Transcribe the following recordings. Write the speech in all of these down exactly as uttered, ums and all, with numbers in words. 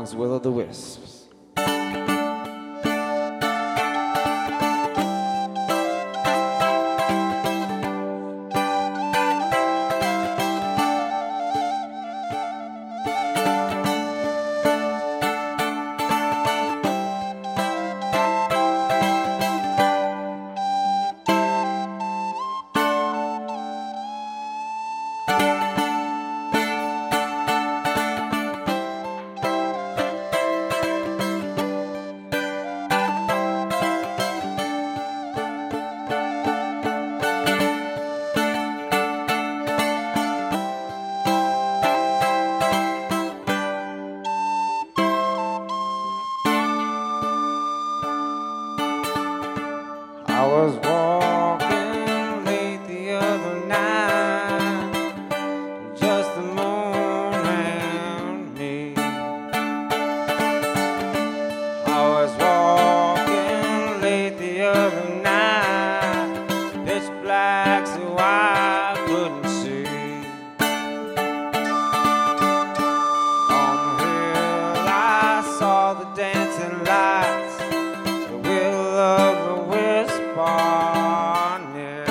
songs, Will o' the Wisps. I was walking late the other night, just the moon and me. I was walking late the other night, pitch black so I couldn't see. On the hill I saw the dancing lights, the will of the wisp on near.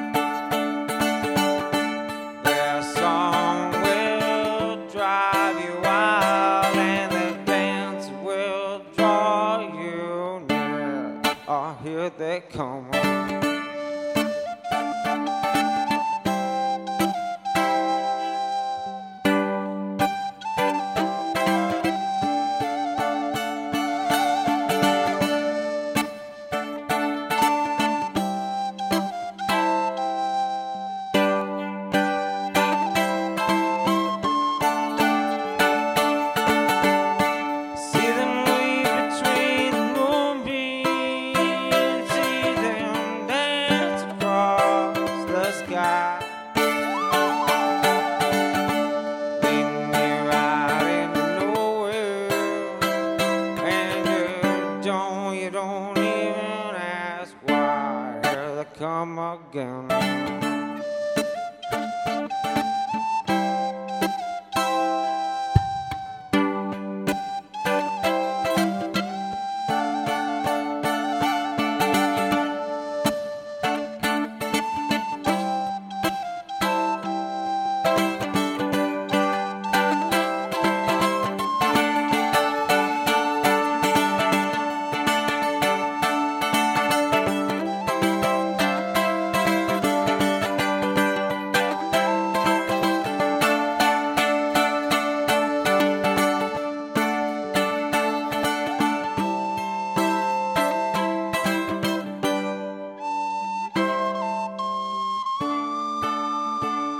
Their song will drive you wild, and their dance will draw you near. Oh, here they come. You don't even ask why. Here they come again.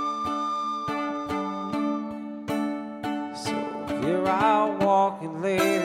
Here I walk in late